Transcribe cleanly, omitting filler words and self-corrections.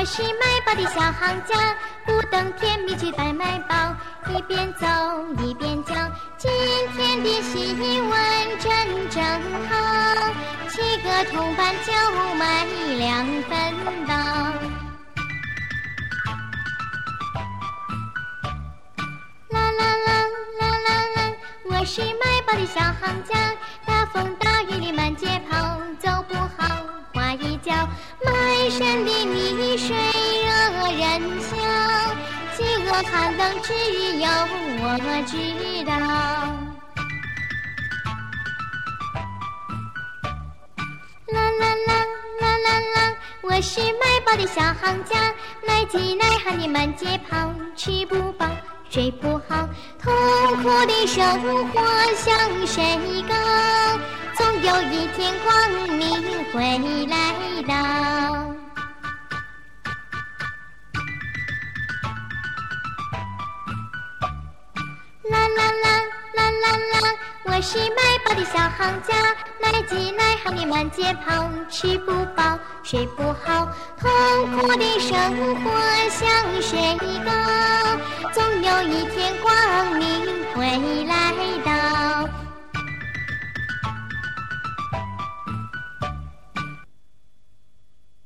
我是卖报的小行家，不等甜蜜去代买报，一边走一边讲，今天的新闻真正好，7个铜板就卖2分刀。啦啦啦啦啦啦，我是卖报的小行家，大风大雨里满街跑，走不好滑一跤，满身的泥水惹人笑，饥饿寒冷只有我知道。啦啦啦啦啦啦，我是卖报的小行家，奶饥奶寒的满街跑，吃不饱睡不好，痛苦的生活向谁告？总有一天光明会来到。啦啦啦啦啦啦，我是卖报的小行家，奶饥奶寒的满街跑，吃不饱睡不好，痛苦的生活向谁告？总